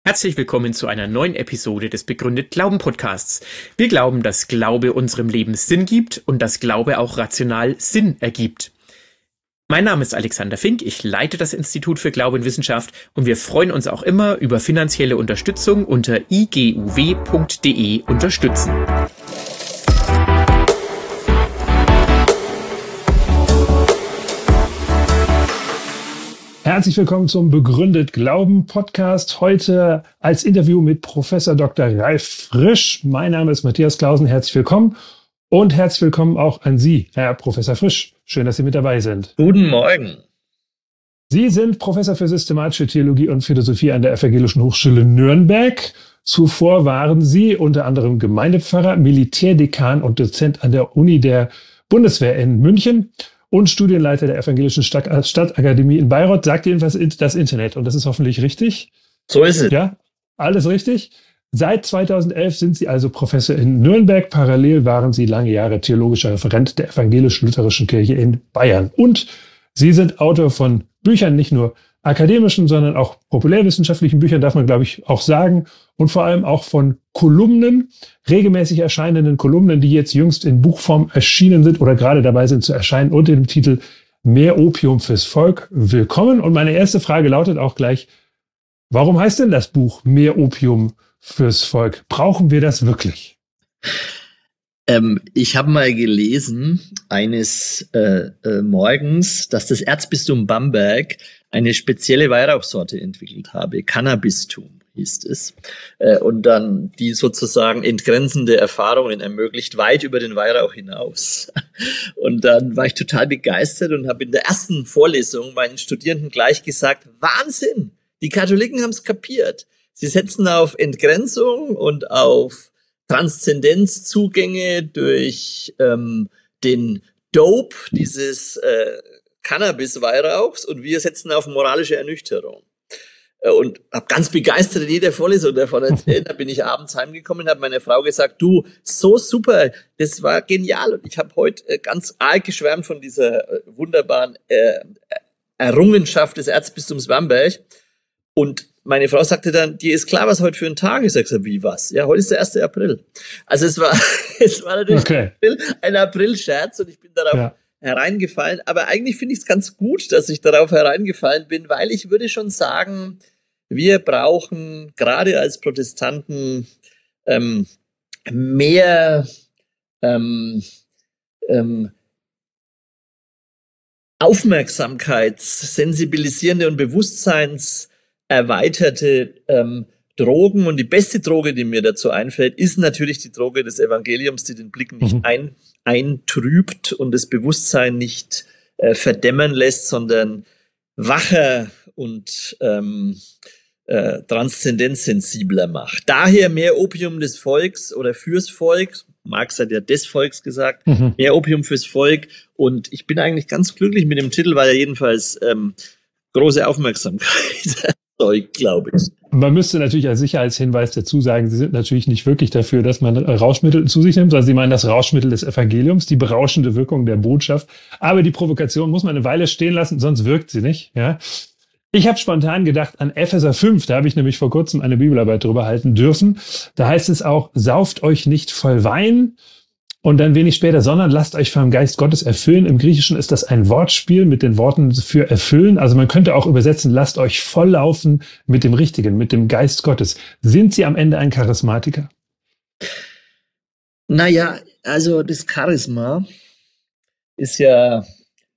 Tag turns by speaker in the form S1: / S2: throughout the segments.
S1: Herzlich willkommen zu einer neuen Episode des Begründet Glauben Podcasts. Wir glauben, dass Glaube unserem Leben Sinn gibt und dass Glaube auch rational Sinn ergibt. Mein Name ist Alexander Fink, ich leite das Institut für Glaube und Wissenschaft und wir freuen uns auch immer über finanzielle Unterstützung unter iguw.de unterstützen.
S2: Herzlich willkommen zum Begründet Glauben Podcast. Heute als Interview mit Professor Dr. Ralf Frisch. Mein Name ist Matthias Clausen. Herzlich willkommen und herzlich willkommen auch an Sie, Herr Professor Frisch. Schön, dass Sie mit dabei sind.
S3: Guten Morgen.
S2: Sie sind Professor für systematische Theologie und Philosophie an der Evangelischen Hochschule Nürnberg. Zuvor waren Sie unter anderem Gemeindepfarrer, Militärdekan und Dozent an der Uni der Bundeswehr in München und Studienleiter der Evangelischen Stadtakademie in Bayreuth. Sagt jedenfalls das Internet und das ist hoffentlich richtig.
S3: So ist es.
S2: Ja, alles richtig. Seit 2011 sind Sie also Professor in Nürnberg. Parallel waren Sie lange Jahre theologischer Referent der Evangelisch-Lutherischen Kirche in Bayern. Und Sie sind Autor von Büchern, nicht nur akademischen, sondern auch populärwissenschaftlichen Büchern, darf man, glaube ich, auch sagen. Und vor allem auch von Kolumnen, regelmäßig erscheinenden Kolumnen, die jetzt jüngst in Buchform erschienen sind oder gerade dabei sind zu erscheinen unter dem Titel Mehr Opium fürs Volk. Willkommen. Und meine erste Frage lautet auch gleich, warum heißt denn das Buch Mehr Opium fürs Volk? Brauchen wir das wirklich?
S3: Ich habe mal gelesen, eines Morgens, dass das Erzbistum Bamberg eine spezielle Weihrauchsorte entwickelt habe. Cannabistum hieß es. Und dann die sozusagen entgrenzende Erfahrungen ermöglicht, weit über den Weihrauch hinaus. Und dann war ich total begeistert und habe in der ersten Vorlesung meinen Studierenden gleich gesagt, Wahnsinn, die Katholiken haben es kapiert. Sie setzen auf Entgrenzung und auf Transzendenzzugänge durch den Dope dieses Cannabis-Weihrauchs und wir setzen auf moralische Ernüchterung. Und habe ganz begeistert in jeder Vorlesung davon erzählt. Da bin ich abends heimgekommen und habe meiner Frau gesagt, du, so super, das war genial. Und ich habe heute ganz arg geschwärmt von dieser wunderbaren Errungenschaft des Erzbistums Bamberg. Und meine Frau sagte dann, dir ist klar, was heute für ein Tag ist. Ich sagte, wie was? Ja, heute ist der 1. April. Also es war natürlich ein April-Scherz und ich bin darauf hereingefallen. Aber eigentlich finde ich es ganz gut, dass ich darauf hereingefallen bin, weil ich würde schon sagen, wir brauchen gerade als Protestanten mehr aufmerksamkeitssensibilisierende und bewusstseinserweiterte Drogen. Und die beste Droge, die mir dazu einfällt, ist natürlich die Droge des Evangeliums, die den Blick nicht eintrübt und das Bewusstsein nicht verdämmern lässt, sondern wacher und transzendenzsensibler macht. Daher mehr Opium des Volks oder fürs Volk. Marx hat ja des Volks gesagt. Mehr Opium fürs Volk. Und ich bin eigentlich ganz glücklich mit dem Titel, weil er jedenfalls große Aufmerksamkeit erzeugt, glaube ich.
S2: Man müsste natürlich als Sicherheitshinweis dazu sagen, Sie sind natürlich nicht wirklich dafür, dass man Rauschmittel zu sich nimmt, sondern Sie meinen das Rauschmittel des Evangeliums, die berauschende Wirkung der Botschaft. Aber die Provokation muss man eine Weile stehen lassen, sonst wirkt sie nicht. Ja. Ich habe spontan gedacht an Epheser 5, da habe ich nämlich vor kurzem eine Bibelarbeit drüber halten dürfen. Da heißt es auch, sauft euch nicht voll Wein. Und dann wenig später, sondern lasst euch vom Geist Gottes erfüllen. Im Griechischen ist das ein Wortspiel mit den Worten für erfüllen. Also man könnte auch übersetzen, lasst euch volllaufen mit dem Richtigen, mit dem Geist Gottes. Sind Sie am Ende ein Charismatiker?
S3: Naja, also das Charisma ist ja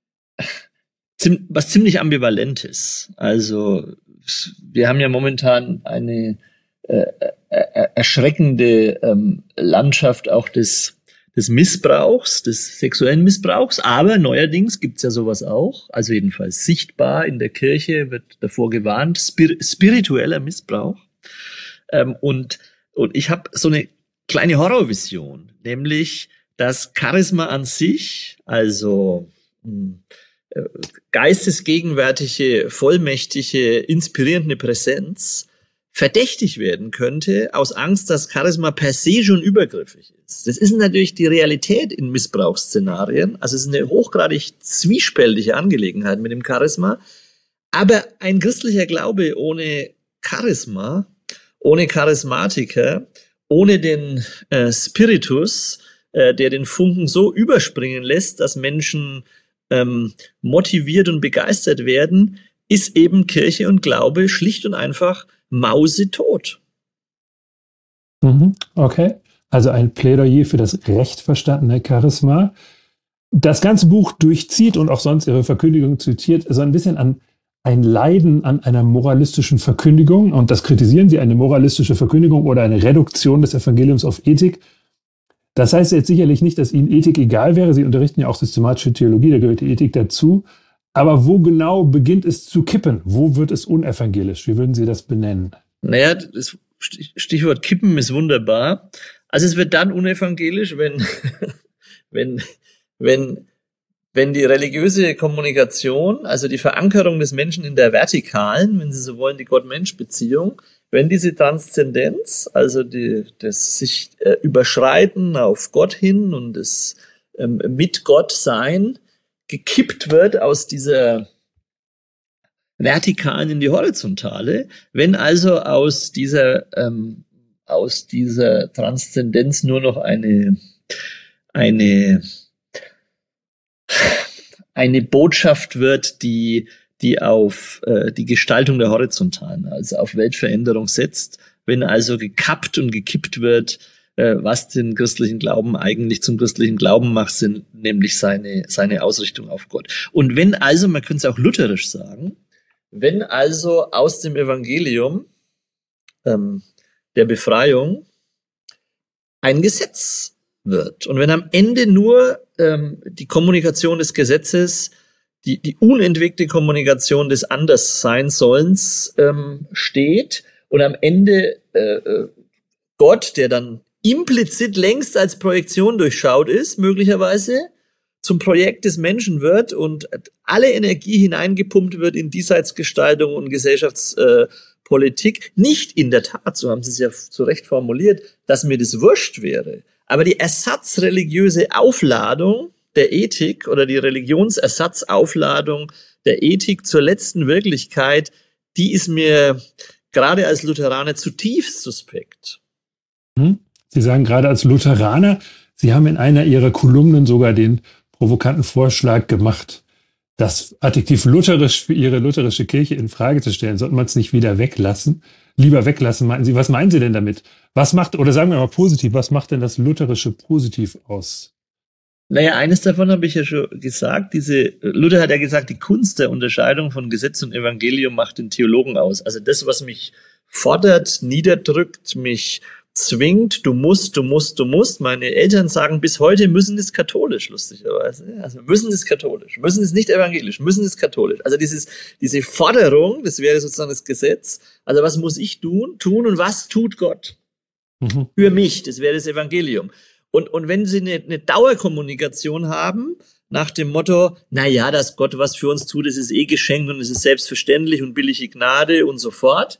S3: was ziemlich Ambivalentes. Also wir haben ja momentan eine erschreckende Landschaft auch des Missbrauchs, des sexuellen Missbrauchs, aber neuerdings gibt's ja sowas auch, also jedenfalls sichtbar in der Kirche wird davor gewarnt, spiritueller Missbrauch. Und ich habe so eine kleine Horrorvision, nämlich das Charisma an sich, also geistesgegenwärtige, vollmächtige, inspirierende Präsenz, verdächtig werden könnte, aus Angst, dass Charisma per se schon übergriffig ist. Das ist natürlich die Realität in Missbrauchsszenarien. Also es ist eine hochgradig zwiespältige Angelegenheit mit dem Charisma. Aber ein christlicher Glaube ohne Charisma ohne Charismatiker, ohne den Spiritus, der den Funken so überspringen lässt, dass Menschen motiviert und begeistert werden, ist eben Kirche und Glaube schlicht und einfach mausetot.
S2: Okay, also ein Plädoyer für das recht verstandene Charisma. Das ganze Buch durchzieht und auch sonst Ihre Verkündigung zitiert, so ein bisschen an ein Leiden an einer moralistischen Verkündigung. Und das kritisieren Sie, eine moralistische Verkündigung oder eine Reduktion des Evangeliums auf Ethik. Das heißt jetzt sicherlich nicht, dass Ihnen Ethik egal wäre. Sie unterrichten ja auch systematische Theologie, da gehört die Ethik dazu. Aber wo genau beginnt es zu kippen? Wo wird es unevangelisch? Wie würden Sie das benennen?
S3: Naja, das Stichwort kippen ist wunderbar. Also es wird dann unevangelisch, wenn die religiöse Kommunikation, also die Verankerung des Menschen in der vertikalen, wenn Sie so wollen, die Gott-Mensch-Beziehung, wenn diese Transzendenz, also das sich überschreiten auf Gott hin und das mit Gott sein, gekippt wird aus dieser vertikalen in die horizontale, wenn also aus dieser Transzendenz nur noch eine Botschaft wird, die auf die Gestaltung der Horizontalen, also auf Weltveränderung setzt, wenn also gekappt und gekippt wird, was den christlichen Glauben eigentlich zum christlichen Glauben macht, sind nämlich seine Ausrichtung auf Gott. Und wenn also, man könnte es auch lutherisch sagen, wenn also aus dem Evangelium der Befreiung ein Gesetz wird und wenn am Ende nur die Kommunikation des Gesetzes, die unentwegte Kommunikation des Andersseinsollens steht und am Ende Gott, der dann implizit längst als Projektion durchschaut ist, möglicherweise zum Projekt des Menschen wird und alle Energie hineingepumpt wird in Diesseitsgestaltung und Gesellschaftspolitik. Nicht in der Tat, so haben Sie es ja zu Recht formuliert, dass mir das wurscht wäre. Aber die ersatzreligiöse Aufladung der Ethik oder die Religionsersatzaufladung der Ethik zur letzten Wirklichkeit, die ist mir gerade als Lutheraner zutiefst suspekt.
S2: Sie sagen gerade als Lutheraner, Sie haben in einer Ihrer Kolumnen sogar den provokanten Vorschlag gemacht, das Adjektiv lutherisch für Ihre lutherische Kirche in Frage zu stellen. Sollte man es nicht wieder weglassen? Lieber weglassen, meinten Sie. Was meinen Sie denn damit? Was macht, oder sagen wir mal positiv, was macht denn das Lutherische positiv aus?
S3: Naja, eines davon habe ich ja schon gesagt. Luther hat ja gesagt, die Kunst der Unterscheidung von Gesetz und Evangelium macht den Theologen aus. Also das, was mich fordert, niederdrückt, mich zwingt, du musst. Meine Eltern sagen bis heute, müssen ist katholisch, lustigerweise. Also müssen ist katholisch, müssen ist nicht evangelisch, müssen ist katholisch. Also diese Forderung, das wäre sozusagen das Gesetz. Also was muss ich tun und was tut Gott? Für mich, das wäre das Evangelium. Und wenn Sie eine Dauerkommunikation haben, nach dem Motto, naja, dass Gott was für uns tut, das ist geschenkt und es ist selbstverständlich und billige Gnade und so fort.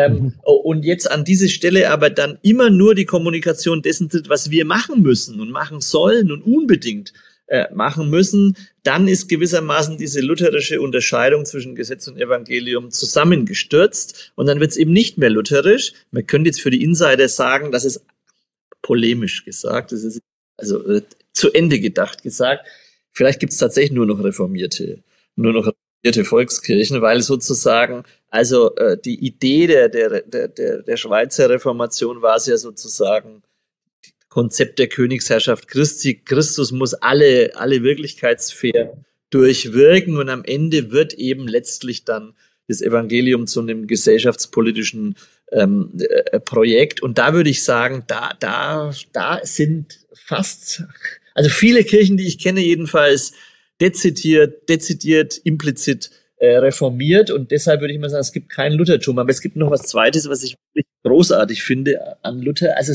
S3: Und jetzt an diese Stelle aber dann immer nur die Kommunikation dessen tritt, was wir machen müssen und machen sollen und unbedingt machen müssen, dann ist gewissermaßen diese lutherische Unterscheidung zwischen Gesetz und Evangelium zusammengestürzt und dann wird es eben nicht mehr lutherisch. Man könnte jetzt für die Insider sagen, dass es polemisch gesagt, das ist also zu Ende gedacht gesagt, vielleicht gibt es tatsächlich nur noch reformierte Volkskirchen, weil sozusagen, also die Idee der Schweizer Reformation war es ja sozusagen, Konzept der Königsherrschaft Christi, Christus muss alle Wirklichkeitssphären durchwirken und am Ende wird eben letztlich dann das Evangelium zu einem gesellschaftspolitischen Projekt. Und da würde ich sagen, da sind fast, also viele Kirchen, die ich kenne jedenfalls, dezidiert, implizit reformiert. Und deshalb würde ich mal sagen, es gibt kein Luthertum. Aber es gibt noch was Zweites, was ich wirklich großartig finde an Luther. Also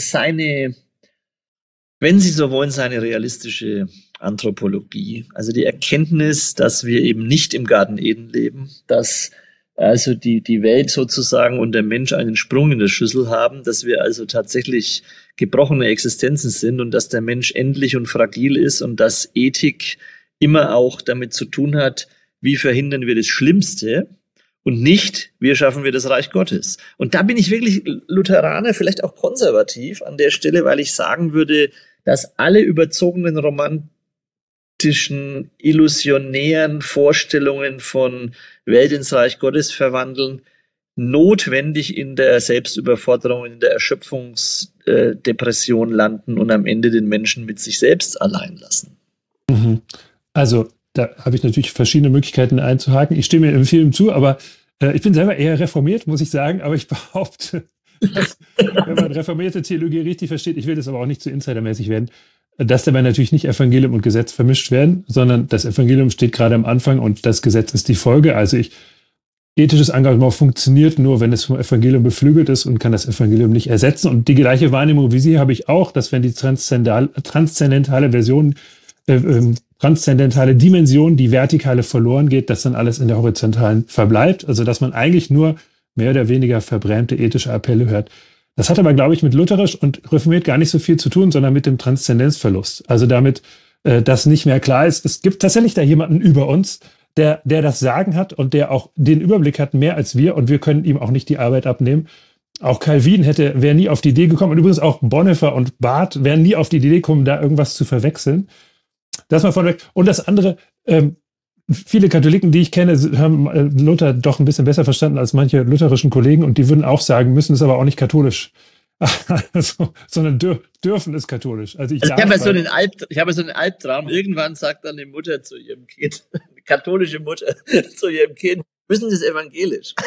S3: wenn Sie so wollen, seine realistische Anthropologie. Also die Erkenntnis, dass wir eben nicht im Garten Eden leben, dass also die Welt sozusagen und der Mensch einen Sprung in der Schüssel haben, dass wir also tatsächlich gebrochene Existenzen sind und dass der Mensch endlich und fragil ist und dass Ethik immer auch damit zu tun hat, wie verhindern wir das Schlimmste und nicht, wie schaffen wir das Reich Gottes. Und da bin ich wirklich Lutheraner, vielleicht auch konservativ an der Stelle, weil ich sagen würde, dass alle überzogenen romantischen, illusionären Vorstellungen von Welt ins Reich Gottes verwandeln, notwendig in der Selbstüberforderung, in der Erschöpfungsdepression landen und am Ende den Menschen mit sich selbst allein lassen.
S2: Also, da habe ich natürlich verschiedene Möglichkeiten einzuhaken. Ich stimme im Film zu, aber ich bin selber eher reformiert, muss ich sagen. Aber ich behaupte, dass, wenn man reformierte Theologie richtig versteht, ich will das aber auch nicht zu insidermäßig werden, dass dabei natürlich nicht Evangelium und Gesetz vermischt werden, sondern das Evangelium steht gerade am Anfang und das Gesetz ist die Folge. Also ethisches Engagement funktioniert nur, wenn es vom Evangelium beflügelt ist und kann das Evangelium nicht ersetzen. Und die gleiche Wahrnehmung wie Sie habe ich auch, dass wenn die transzendentale Dimension, die vertikale verloren geht, dass dann alles in der horizontalen verbleibt. Also dass man eigentlich nur mehr oder weniger verbrämte ethische Appelle hört. Das hat aber, glaube ich, mit lutherisch und reformiert gar nicht so viel zu tun, sondern mit dem Transzendenzverlust. Also damit, dass nicht mehr klar ist, es gibt tatsächlich da jemanden über uns, der das Sagen hat und der auch den Überblick hat, mehr als wir, und wir können ihm auch nicht die Arbeit abnehmen. Auch Calvin wäre nie auf die Idee gekommen, und übrigens auch Bonhoeffer und Barth wären nie auf die Idee gekommen, da irgendwas zu verwechseln. Das mal vorweg. Und das andere, viele Katholiken, die ich kenne, haben Luther doch ein bisschen besser verstanden als manche lutherischen Kollegen, und die würden auch sagen, müssen es aber auch nicht katholisch. Also, sondern dürfen es katholisch. Also ich habe ja so einen
S3: Albtraum. Irgendwann sagt dann die Mutter zu ihrem Kind, die katholische Mutter zu ihrem Kind, müssen Sie es evangelisch?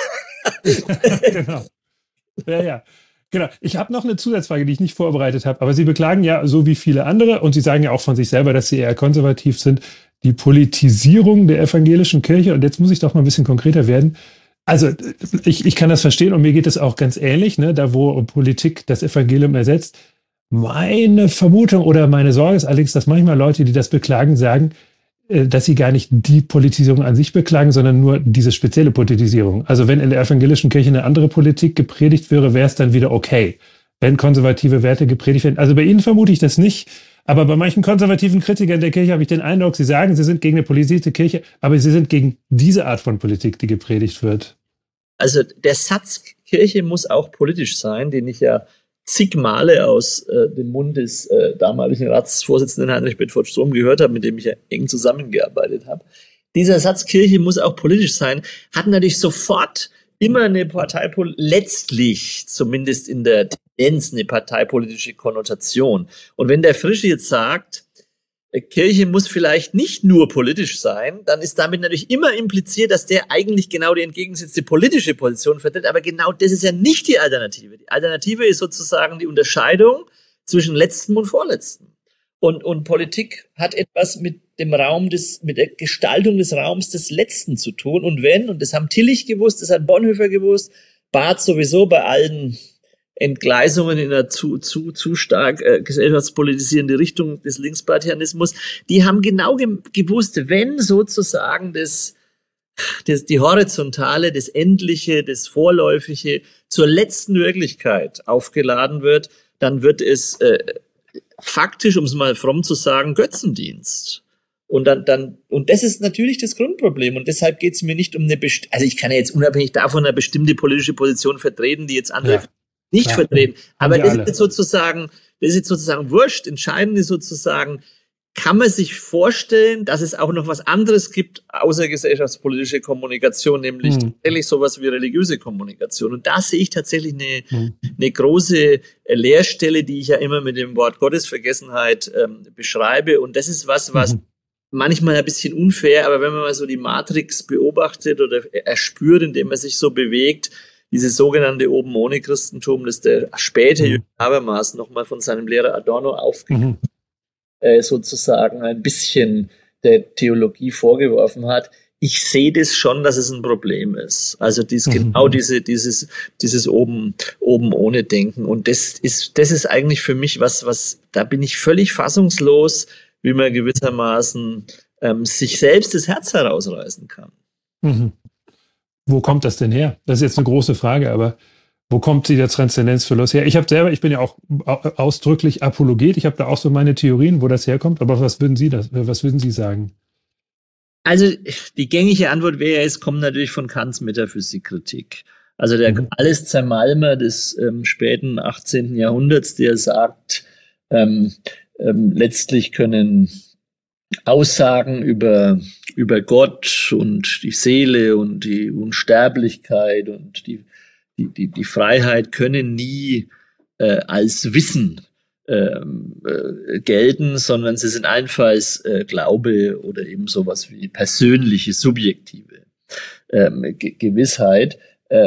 S2: Genau. Ja. Genau. Ich habe noch eine Zusatzfrage, die ich nicht vorbereitet habe, aber Sie beklagen ja, so wie viele andere, und Sie sagen ja auch von sich selber, dass Sie eher konservativ sind, die Politisierung der evangelischen Kirche. Und jetzt muss ich doch mal ein bisschen konkreter werden. Also ich kann das verstehen, und mir geht es auch ganz ähnlich, ne, da wo Politik das Evangelium ersetzt. Meine Vermutung oder meine Sorge ist allerdings, dass manchmal Leute, die das beklagen, sagen, dass sie gar nicht die Politisierung an sich beklagen, sondern nur diese spezielle Politisierung. Also wenn in der evangelischen Kirche eine andere Politik gepredigt wäre, wäre es dann wieder okay, wenn konservative Werte gepredigt werden. Also bei Ihnen vermute ich das nicht, aber bei manchen konservativen Kritikern der Kirche habe ich den Eindruck, sie sagen, sie sind gegen eine politisierte Kirche, aber sie sind gegen diese Art von Politik, die gepredigt wird.
S3: Also der Satz, Kirche muss auch politisch sein, den ich ja zig Male aus dem Mund des damaligen Ratsvorsitzenden Heinrich Bedford-Strom gehört habe, mit dem ich ja eng zusammengearbeitet habe. Dieser Satz, Kirche muss auch politisch sein, hat natürlich sofort immer eine letztlich, zumindest in der Tendenz, eine parteipolitische Konnotation. Und wenn der Frische jetzt sagt, Kirche muss vielleicht nicht nur politisch sein, dann ist damit natürlich immer impliziert, dass der eigentlich genau die entgegengesetzte politische Position vertritt. Aber genau das ist ja nicht die Alternative. Die Alternative ist sozusagen die Unterscheidung zwischen Letztem und Vorletztem. Und Politik hat etwas mit dem Raum mit der Gestaltung des Raums des Letzten zu tun. Und das haben Tillich gewusst, das hat Bonhoeffer gewusst, Barth sowieso bei allen Entgleisungen in einer zu stark gesellschaftspolitisierende Richtung des Linkspartianismus, die haben genau gewusst, wenn sozusagen die Horizontale, das Endliche, das Vorläufige zur letzten Wirklichkeit aufgeladen wird, dann wird es faktisch, um es mal fromm zu sagen, Götzendienst. Und das ist natürlich das Grundproblem. Und deshalb geht es mir nicht um also ich kann ja jetzt unabhängig davon eine bestimmte politische Position vertreten, die jetzt andere nicht vertreten. Aber das ist jetzt sozusagen wurscht. Entscheidend ist sozusagen, kann man sich vorstellen, dass es auch noch was anderes gibt, außer gesellschaftspolitische Kommunikation, nämlich tatsächlich sowas wie religiöse Kommunikation. Und da sehe ich tatsächlich eine große Leerstelle, die ich ja immer mit dem Wort Gottesvergessenheit beschreibe. Und das ist was manchmal ein bisschen unfair, aber wenn man mal so die Matrix beobachtet oder erspürt, indem man sich so bewegt, dieses sogenannte Oben ohne Christentum, das der späte Jürgen Habermas nochmal von seinem Lehrer Adorno aufgegriffen sozusagen ein bisschen der Theologie vorgeworfen hat. Ich sehe das schon, dass es ein Problem ist. Also genau dieses Oben ohne Denken. Und das ist eigentlich für mich was, da bin ich völlig fassungslos, wie man gewissermaßen sich selbst das Herz herausreißen kann.
S2: Wo kommt das denn her? Das ist jetzt eine große Frage, aber wo kommt der Transzendenzverlust her? Ich bin ja auch ausdrücklich Apologet. Ich habe da auch so meine Theorien, wo das herkommt. Aber was würden Sie sagen?
S3: Also die gängige Antwort wäre, es kommt natürlich von Kants Metaphysikkritik. Also der Alles Zermalmer des späten 18. Jahrhunderts, der sagt, letztlich können Aussagen über Gott und die Seele und die Unsterblichkeit und die Freiheit können nie als Wissen gelten, sondern sie sind allenfalls Glaube oder eben sowas wie persönliche, subjektive Gewissheit.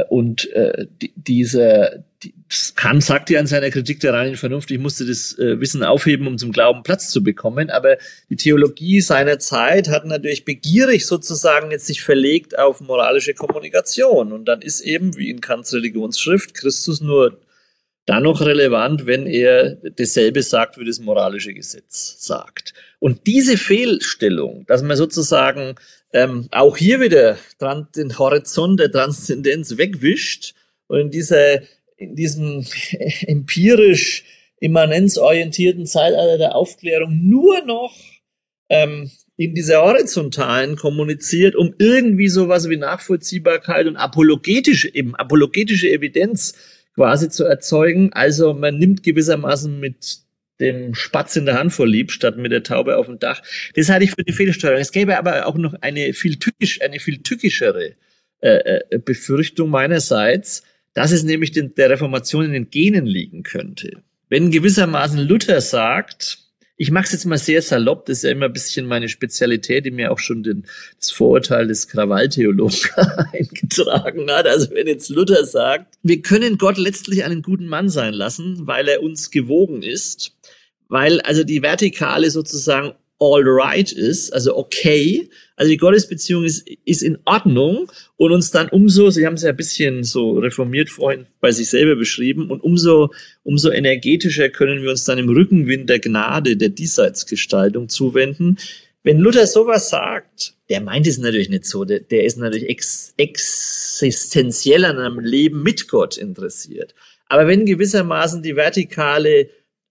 S3: Kant sagt ja in seiner Kritik der reinen Vernunft, ich musste das Wissen aufheben, um zum Glauben Platz zu bekommen, aber die Theologie seiner Zeit hat natürlich begierig sozusagen jetzt sich verlegt auf moralische Kommunikation, und dann ist eben, wie in Kants Religionsschrift, Christus nur dann noch relevant, wenn er dasselbe sagt, wie das moralische Gesetz sagt. Und diese Fehlstellung, dass man sozusagen auch hier wieder den Horizont der Transzendenz wegwischt und in diesem empirisch immanenzorientierten Zeitalter der Aufklärung nur noch in dieser horizontalen kommuniziert, um irgendwie sowas wie Nachvollziehbarkeit und apologetische Evidenz quasi zu erzeugen. Also man nimmt gewissermaßen mit dem Spatz in der Hand vorlieb, statt mit der Taube auf dem Dach. Das halte ich für die Fehlsteuerung. Es gäbe aber auch noch eine viel tückischere Befürchtung meinerseits, dass es nämlich der Reformation in den Genen liegen könnte. Wenn gewissermaßen Luther sagt, ich mache es jetzt mal sehr salopp, das ist ja immer ein bisschen meine Spezialität, die mir auch schon das Vorurteil des Krawalltheologen eingetragen hat. Also wenn jetzt Luther sagt, wir können Gott letztlich einen guten Mann sein lassen, weil er uns gewogen ist, weil also die Vertikale sozusagen all right ist, also okay, also die Gottesbeziehung ist in Ordnung und uns dann Sie haben es ja ein bisschen so reformiert vorhin bei sich selber beschrieben, und umso energetischer können wir uns dann im Rückenwind der Gnade, der Diesseitsgestaltung zuwenden. Wenn Luther sowas sagt, der meint es natürlich nicht so, der ist natürlich existenziell an einem Leben mit Gott interessiert. Aber wenn gewissermaßen die Vertikale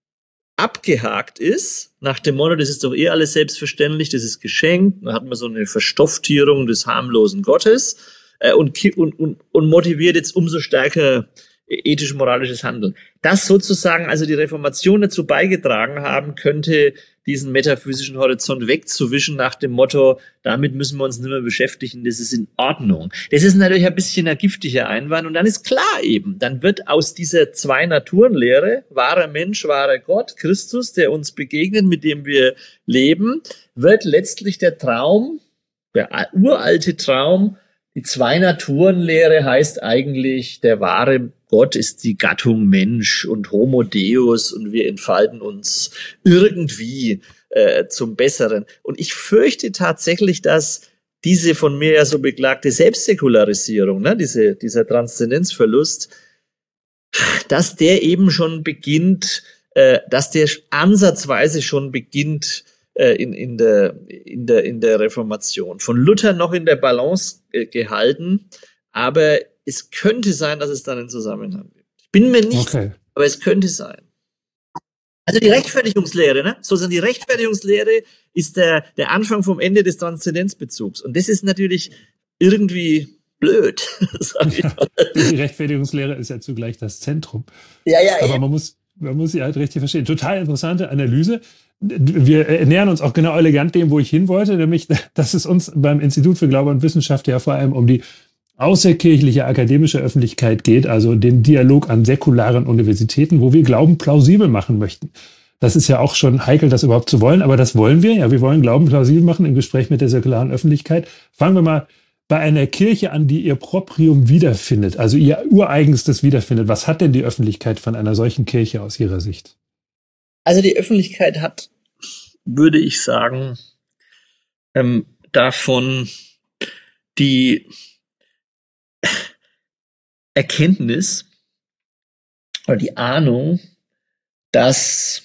S3: abgehakt ist, nach dem Motto, das ist doch eh alles selbstverständlich, das ist geschenkt, dann hat man so eine Verstofftierung des harmlosen Gottes und motiviert jetzt umso stärker ethisch-moralisches Handeln. Das sozusagen also die Reformation dazu beigetragen haben könnte, diesen metaphysischen Horizont wegzuwischen nach dem Motto, damit müssen wir uns nicht mehr beschäftigen, das ist in Ordnung. Das ist natürlich ein bisschen ein giftiger Einwand, und dann ist klar eben, dann wird aus dieser Zwei-Naturen-Lehre, wahrer Mensch, wahrer Gott, Christus, der uns begegnet, mit dem wir leben, wird letztlich der Traum, der uralte Traum, die Zwei-Naturen-Lehre heißt eigentlich, der wahre Gott ist die Gattung Mensch und Homo Deus und wir entfalten uns irgendwie zum Besseren. Und ich fürchte tatsächlich, dass diese von mir ja so beklagte Selbstsäkularisierung, ne, dieser Transzendenzverlust, dass der eben schon beginnt, dass der ansatzweise schon beginnt in der Reformation. Von Luther noch in der Balance gehalten, aber es könnte sein, dass es dann einen Zusammenhang gibt. Ich bin mir nicht, aber es könnte sein. Also die Rechtfertigungslehre, ne? Sozusagen die Rechtfertigungslehre ist der Anfang vom Ende des Transzendenzbezugs. Und das ist natürlich irgendwie blöd, sag ich mal.
S2: Die Rechtfertigungslehre ist ja zugleich das Zentrum.
S3: Ja,
S2: aber man muss sie halt richtig verstehen. Total interessante Analyse. Wir nähern uns auch genau elegant dem, wo ich hin wollte, nämlich, dass es uns beim Institut für Glaube und Wissenschaft ja vor allem um die außerkirchliche akademische Öffentlichkeit geht, also den Dialog an säkularen Universitäten, wo wir Glauben plausibel machen möchten. Das ist ja auch schon heikel, das überhaupt zu wollen, aber das wollen wir. Ja, wir wollen Glauben plausibel machen im Gespräch mit der säkularen Öffentlichkeit. Fangen wir mal bei einer Kirche an, die ihr Proprium wiederfindet, also ihr Ureigenstes wiederfindet. Was hat denn die Öffentlichkeit von einer solchen Kirche aus Ihrer Sicht?
S3: Also die Öffentlichkeit hat, würde ich sagen, davon die Erkenntnis oder die Ahnung, dass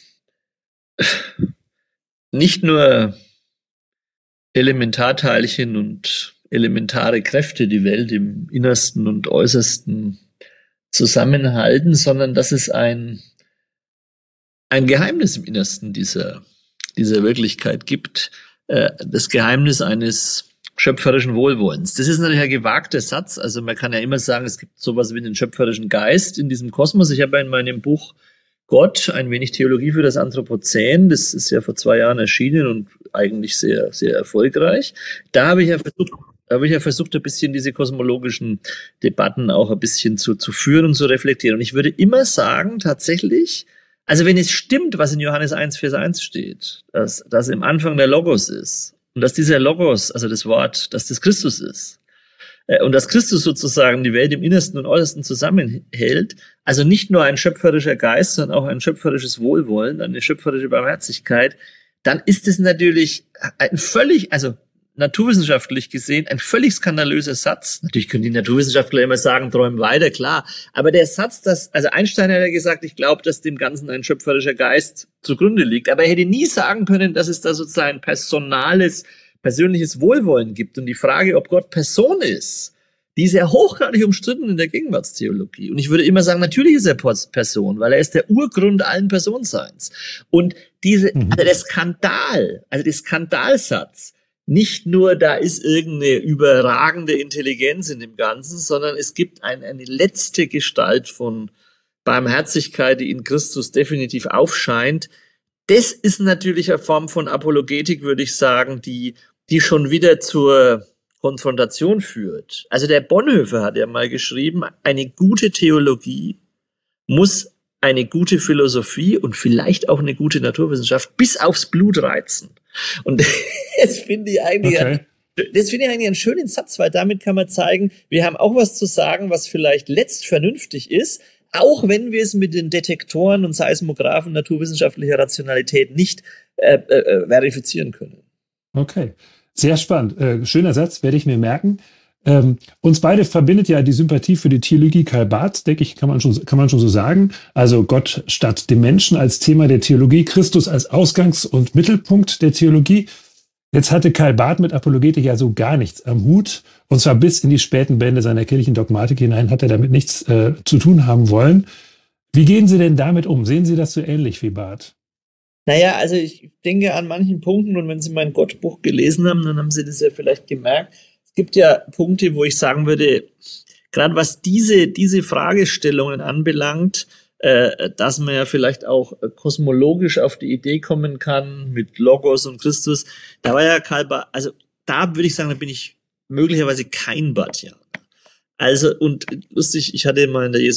S3: nicht nur Elementarteilchen und elementare Kräfte die Welt im Innersten und Äußersten zusammenhalten, sondern dass es ein Geheimnis im Innersten dieser Wirklichkeit gibt, das Geheimnis eines schöpferischen Wohlwollens. Das ist natürlich ein gewagter Satz. Also man kann ja immer sagen, es gibt sowas wie den schöpferischen Geist in diesem Kosmos. Ich habe ja in meinem Buch Gott, ein wenig Theologie für das Anthropozän, das ist ja vor 2 Jahren erschienen und eigentlich sehr, sehr erfolgreich. Da habe ich ja versucht, ein bisschen diese kosmologischen Debatten auch ein bisschen zu führen und zu reflektieren. Und ich würde immer sagen, tatsächlich, also wenn es stimmt, was in Johannes 1, Vers 1 steht, dass im Anfang der Logos ist und dass dieser Logos, also das Wort, dass das Christus ist, und dass Christus sozusagen die Welt im Innersten und Äußersten zusammenhält, also nicht nur ein schöpferischer Geist, sondern auch ein schöpferisches Wohlwollen, eine schöpferische Barmherzigkeit, dann ist es natürlich ein völlig, also naturwissenschaftlich gesehen, ein völlig skandalöser Satz. Natürlich können die Naturwissenschaftler immer sagen, träumen weiter, klar. Aber der Satz, also Einstein hat ja gesagt, ich glaube, dass dem Ganzen ein schöpferischer Geist zugrunde liegt. Aber er hätte nie sagen können, dass es da sozusagen ein persönliches Wohlwollen gibt. Und die Frage, ob Gott Person ist, die ist ja hochgradig umstritten in der Gegenwartstheologie. Und ich würde immer sagen, natürlich ist er Person, weil er ist der Urgrund allen Personenseins. Und der Skandalsatz, nicht nur, da ist irgendeine überragende Intelligenz in dem Ganzen, sondern es gibt eine letzte Gestalt von Barmherzigkeit, die in Christus definitiv aufscheint. Das ist natürlich eine Form von Apologetik, würde ich sagen, die schon wieder zur Konfrontation führt. Also der Bonhoeffer hat ja mal geschrieben, eine gute Theologie muss eine gute Philosophie und vielleicht auch eine gute Naturwissenschaft bis aufs Blut reizen. Und das finde ich eigentlich einen schönen Satz, weil damit kann man zeigen, wir haben auch was zu sagen, was vielleicht letztvernünftig ist, auch wenn wir es mit den Detektoren und Seismographen naturwissenschaftlicher Rationalität nicht verifizieren können.
S2: Okay, sehr spannend. Schöner Satz, werde ich mir merken. Uns beide verbindet ja die Sympathie für die Theologie Karl Barths, denke ich, kann man schon so sagen. Also Gott statt dem Menschen als Thema der Theologie, Christus als Ausgangs- und Mittelpunkt der Theologie. Jetzt hatte Karl Barth mit Apologetik ja so gar nichts am Hut. Und zwar bis in die späten Bände seiner kirchlichen Dogmatik hinein hat er damit nichts zu tun haben wollen. Wie gehen Sie denn damit um? Sehen Sie das so ähnlich wie Barth?
S3: Naja, also ich denke an manchen Punkten, und wenn Sie mein Gottbuch gelesen haben, dann haben Sie das ja vielleicht gemerkt. Es gibt ja Punkte, wo ich sagen würde, gerade was diese Fragestellungen anbelangt, dass man ja vielleicht auch kosmologisch auf die Idee kommen kann mit Logos und Christus. Da war ja Karl Barth, also da würde ich sagen, da bin ich möglicherweise kein Barthianer. Also, und lustig, ich hatte mal in der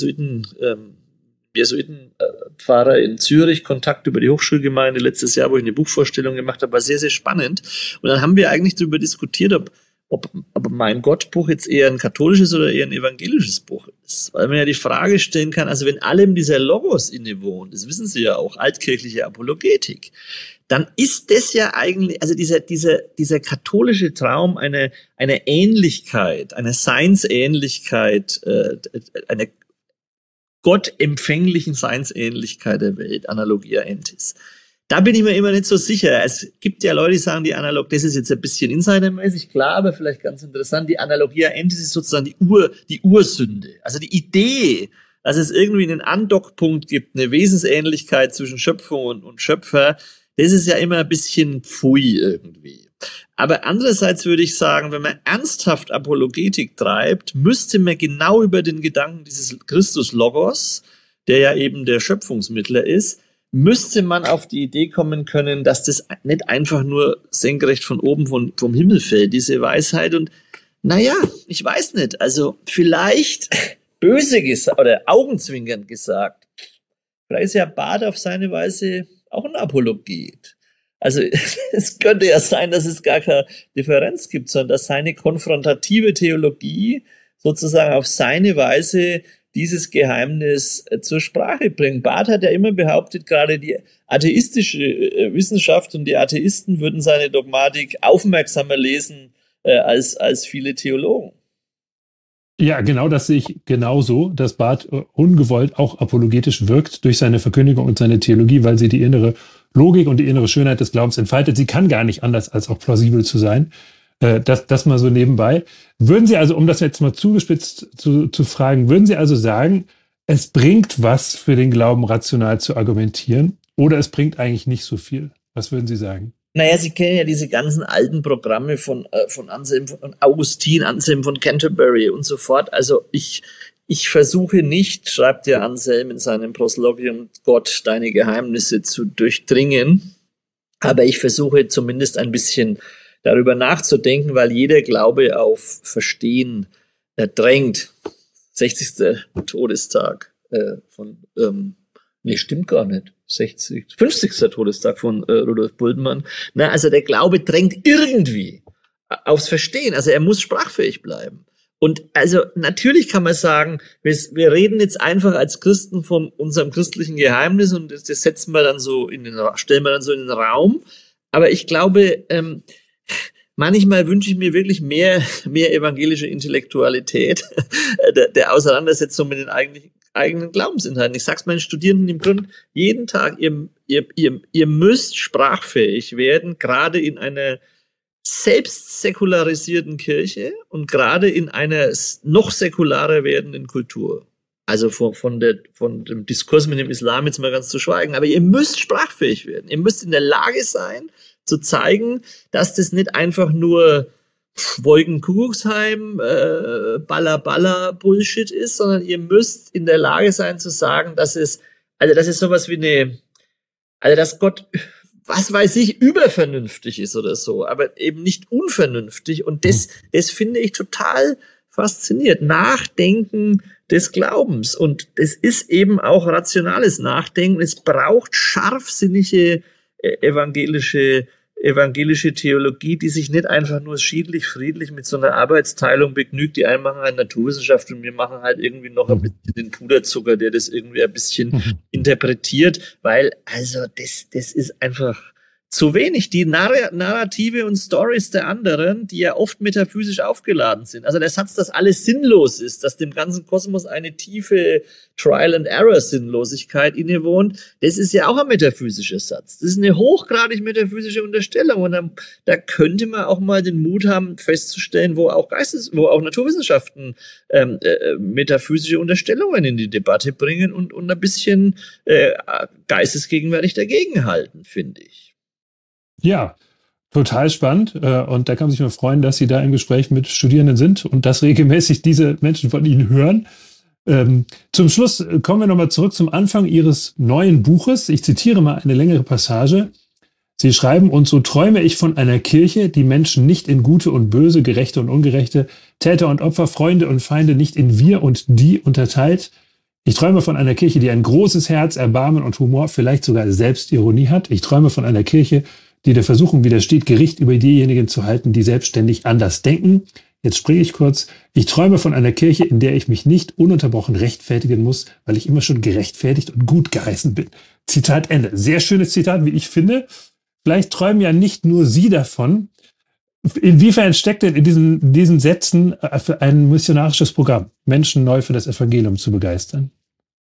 S3: Jesuitenpfarrer in Zürich Kontakt über die Hochschulgemeinde letztes Jahr, wo ich eine Buchvorstellung gemacht habe, war sehr, sehr spannend. Und dann haben wir eigentlich darüber diskutiert, ob mein Gottbuch jetzt eher ein katholisches oder eher ein evangelisches Buch ist. Weil man ja die Frage stellen kann, also wenn allem dieser Logos innewohnt, das wissen Sie ja auch, altkirchliche Apologetik, dann ist das ja eigentlich, also dieser katholische Traum einer Ähnlichkeit, einer Seinsähnlichkeit, einer gottempfänglichen Seinsähnlichkeit der Welt, Analogia Entis. Da bin ich mir immer nicht so sicher. Es gibt ja Leute, die sagen, die das ist jetzt ein bisschen insidermäßig, klar, aber vielleicht ganz interessant, die Analogia Entis ist sozusagen die Ursünde. Also die Idee, dass es irgendwie einen Andockpunkt gibt, eine Wesensähnlichkeit zwischen Schöpfung und Schöpfer, das ist ja immer ein bisschen pfui irgendwie. Aber andererseits würde ich sagen, wenn man ernsthaft Apologetik treibt, müsste man genau über den Gedanken dieses Christus-Logos, der ja eben der Schöpfungsmittler ist, müsste man auf die Idee kommen können, dass das nicht einfach nur senkrecht von oben vom Himmel fällt, diese Weisheit. Und naja, ich weiß nicht, also vielleicht böse gesagt oder augenzwinkernd gesagt, vielleicht ist ja Barth auf seine Weise auch ein Apologet. Also es könnte ja sein, dass es gar keine Differenz gibt, sondern dass seine konfrontative Theologie sozusagen auf seine Weise dieses Geheimnis zur Sprache bringt. Barth hat ja immer behauptet, gerade die atheistische Wissenschaft und die Atheisten würden seine Dogmatik aufmerksamer lesen als viele Theologen.
S2: Ja, genau, das sehe ich genauso, dass Barth ungewollt auch apologetisch wirkt durch seine Verkündigung und seine Theologie, weil sie die innere Logik und die innere Schönheit des Glaubens entfaltet. Sie kann gar nicht anders, als auch plausibel zu sein. Das mal so nebenbei. Würden Sie also, um das jetzt mal zugespitzt zu fragen, würden Sie also sagen, es bringt was für den Glauben rational zu argumentieren oder es bringt eigentlich nicht so viel? Was würden Sie sagen?
S3: Naja, Sie kennen ja diese ganzen alten Programme von Anselm, von Augustin, Anselm von Canterbury und so fort. Also ich versuche nicht, schreibt ja Anselm in seinem Proslogium, Gott, deine Geheimnisse zu durchdringen. Aber ich versuche zumindest ein bisschen darüber nachzudenken, weil jeder Glaube auf Verstehen drängt. 60. Todestag stimmt gar nicht. 50. Todestag von Rudolf Bultmann. Na, also der Glaube drängt irgendwie aufs Verstehen. Also er muss sprachfähig bleiben. Und also natürlich kann man sagen, wir reden jetzt einfach als Christen von unserem christlichen Geheimnis und das setzen wir dann so stellen wir dann so in den Raum. Aber ich glaube, manchmal wünsche ich mir wirklich mehr evangelische Intellektualität der Auseinandersetzung mit den eigenen Glaubensinhalten. Ich sag's meinen Studierenden im Grunde jeden Tag, ihr müsst sprachfähig werden, gerade in einer selbst säkularisierten Kirche und gerade in einer noch säkularer werdenden Kultur. Also von dem Diskurs mit dem Islam jetzt mal ganz zu schweigen. Aber ihr müsst sprachfähig werden. Ihr müsst in der Lage sein, zu zeigen, dass das nicht einfach nur Wolkenkuckucksheim, Balla Bullshit ist, sondern ihr müsst in der Lage sein zu sagen, dass es sowas wie dass Gott, was weiß ich, übervernünftig ist oder so, aber eben nicht unvernünftig. Und das finde ich total faszinierend. Nachdenken des Glaubens. Und es ist eben auch rationales Nachdenken. Es braucht scharfsinnige evangelische Theologie, die sich nicht einfach nur schiedlich, friedlich mit so einer Arbeitsteilung begnügt. Die einen machen halt Naturwissenschaft und wir machen halt irgendwie noch ein bisschen den Puderzucker, der das irgendwie ein bisschen interpretiert, weil also das ist einfach zu wenig. Die Narrative und Stories der anderen, die ja oft metaphysisch aufgeladen sind. Also der Satz, dass alles sinnlos ist, dass dem ganzen Kosmos eine tiefe Trial-and-Error-Sinnlosigkeit innewohnt, das ist ja auch ein metaphysischer Satz. Das ist eine hochgradig metaphysische Unterstellung. Und da könnte man auch mal den Mut haben, festzustellen, wo auch Naturwissenschaften metaphysische Unterstellungen in die Debatte bringen und ein bisschen geistesgegenwärtig dagegenhalten, finde ich.
S2: Ja, total spannend. Und da kann man sich nur freuen, dass Sie da im Gespräch mit Studierenden sind und dass regelmäßig diese Menschen von Ihnen hören. Zum Schluss kommen wir nochmal zurück zum Anfang Ihres neuen Buches. Ich zitiere mal eine längere Passage. Sie schreiben, und so träume ich von einer Kirche, die Menschen nicht in gute und böse, gerechte und ungerechte, Täter und Opfer, Freunde und Feinde nicht in wir und die unterteilt. Ich träume von einer Kirche, die ein großes Herz, Erbarmen und Humor, vielleicht sogar Selbstironie hat. Ich träume von einer Kirche, die der Versuchung widersteht, Gericht über diejenigen zu halten, die selbstständig anders denken. Jetzt springe ich kurz. Ich träume von einer Kirche, in der ich mich nicht ununterbrochen rechtfertigen muss, weil ich immer schon gerechtfertigt und gut geheißen bin. Zitat Ende. Sehr schönes Zitat, wie ich finde. Vielleicht träumen ja nicht nur Sie davon. Inwiefern steckt denn in diesen Sätzen für ein missionarisches Programm, Menschen neu für das Evangelium zu begeistern?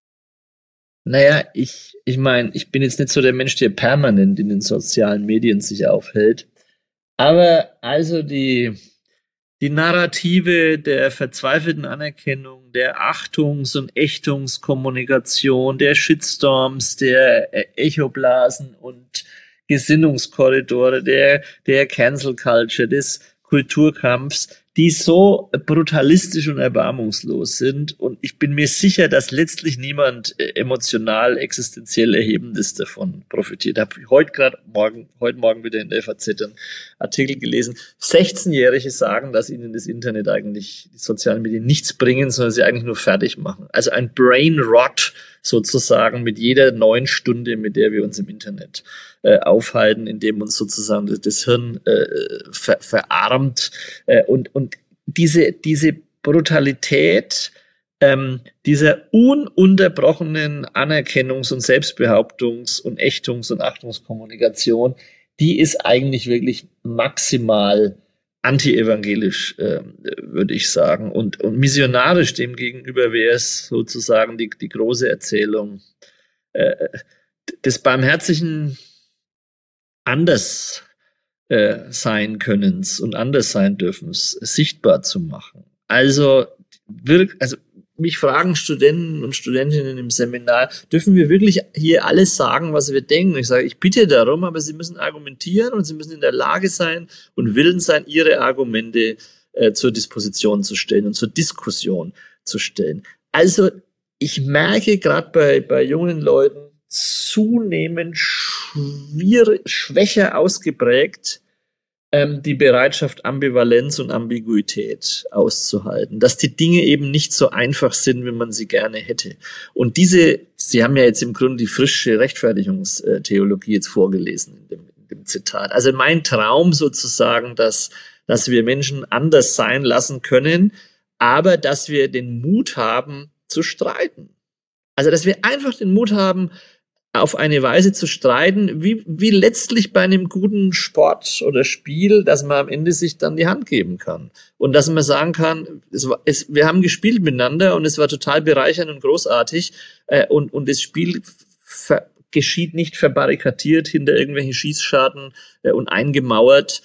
S3: Naja, ich meine, ich bin jetzt nicht so der Mensch, der permanent in den sozialen Medien sich aufhält. Aber also die Narrative der verzweifelten Anerkennung, der Achtungs- und Ächtungskommunikation, der Shitstorms, der Echoblasen und Gesinnungskorridore, der Cancel Culture, des Kulturkampfs, die so brutalistisch und erbarmungslos sind. Und ich bin mir sicher, dass letztlich niemand emotional, existenziell Erhebendes davon profitiert. Ich habe heute Morgen wieder in der FAZ einen Artikel gelesen. 16-Jährige sagen, dass ihnen das Internet eigentlich, die sozialen Medien, nichts bringen, sondern sie eigentlich nur fertig machen. Also ein Brain Rot sozusagen mit jeder neuen Stunde, mit der wir uns im Internet aufhalten, indem uns sozusagen das Hirn verarmt. Und diese Brutalität dieser ununterbrochenen Anerkennungs- und Selbstbehauptungs- und Ächtungs- und Achtungskommunikation, die ist eigentlich wirklich maximal anti-evangelisch, würde ich sagen. Und missionarisch demgegenüber wäre es sozusagen die große Erzählung des barmherzigen anders sein Könnens und anders sein Dürfens sichtbar zu machen. Also mich fragen Studenten und Studentinnen im Seminar, dürfen wir wirklich hier alles sagen, was wir denken? Ich sage, ich bitte darum, aber Sie müssen argumentieren und Sie müssen in der Lage sein und willens sein, Ihre Argumente zur Disposition zu stellen und zur Diskussion zu stellen. Also ich merke gerade bei jungen Leuten zunehmend schwächer ausgeprägt, die Bereitschaft, Ambivalenz und Ambiguität auszuhalten. Dass die Dinge eben nicht so einfach sind, wie man sie gerne hätte. Und Sie haben ja jetzt im Grunde die frische Rechtfertigungstheologie jetzt vorgelesen in dem Zitat. Also mein Traum sozusagen, dass wir Menschen anders sein lassen können, aber dass wir den Mut haben, zu streiten. Also dass wir einfach den Mut haben, auf eine Weise zu streiten, wie letztlich bei einem guten Sport oder Spiel, dass man am Ende sich dann die Hand geben kann. Und dass man sagen kann, wir haben gespielt miteinander und es war total bereichernd und großartig. Und das Spiel geschieht nicht verbarrikadiert hinter irgendwelchen Schießscharten und eingemauert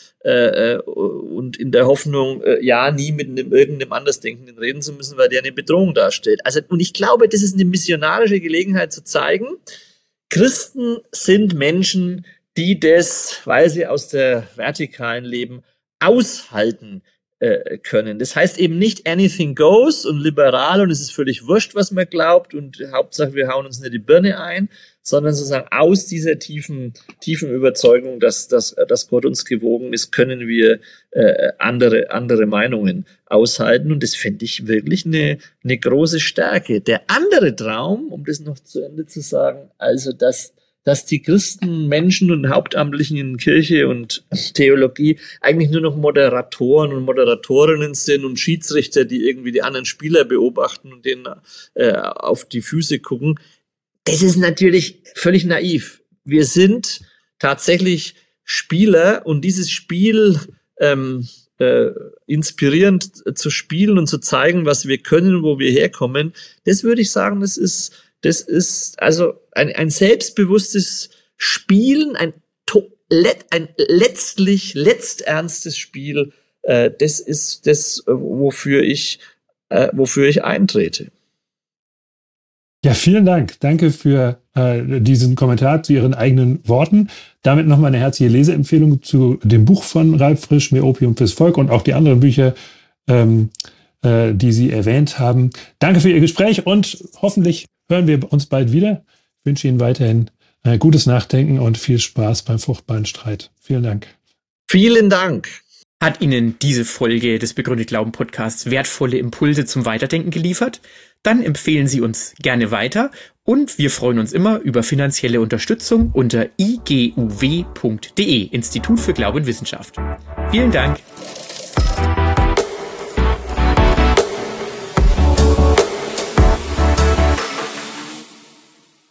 S3: und in der Hoffnung, nie mit irgendeinem Andersdenkenden reden zu müssen, weil der eine Bedrohung darstellt. Also, und ich glaube, das ist eine missionarische Gelegenheit zu zeigen, Christen sind Menschen, die das, weil sie aus der vertikalen leben, aushalten können. Das heißt eben nicht anything goes und liberal und es ist völlig wurscht, was man glaubt und Hauptsache wir hauen uns nicht die Birne ein, sondern sozusagen aus dieser tiefen Überzeugung, dass Gott uns gewogen ist, können wir andere Meinungen aushalten und das finde ich wirklich eine große Stärke. Der andere Traum, um das noch zu Ende zu sagen, also dass die Christen, Menschen und Hauptamtlichen in Kirche und Theologie eigentlich nur noch Moderatoren und Moderatorinnen sind und Schiedsrichter, die irgendwie die anderen Spieler beobachten und denen auf die Füße gucken. Das ist natürlich völlig naiv. Wir sind tatsächlich Spieler und dieses Spiel inspirierend zu spielen und zu zeigen, was wir können und wo wir herkommen, das würde ich sagen, das ist also ein selbstbewusstes Spielen, ein letzternstes Spiel. Das ist das, wofür ich eintrete.
S2: Ja, vielen Dank. Danke für diesen Kommentar zu Ihren eigenen Worten. Damit nochmal eine herzliche Leseempfehlung zu dem Buch von Ralf Frisch, Mehr Opium fürs Volk und auch die anderen Bücher, die Sie erwähnt haben. Danke für Ihr Gespräch und hoffentlich hören wir uns bald wieder. Ich wünsche Ihnen weiterhin gutes Nachdenken und viel Spaß beim fruchtbaren Streit. Vielen Dank.
S3: Vielen Dank.
S1: Hat Ihnen diese Folge des Begründet Glauben Podcasts wertvolle Impulse zum Weiterdenken geliefert? Dann empfehlen Sie uns gerne weiter und wir freuen uns immer über finanzielle Unterstützung unter iguw.de, Institut für Glaube und Wissenschaft. Vielen Dank.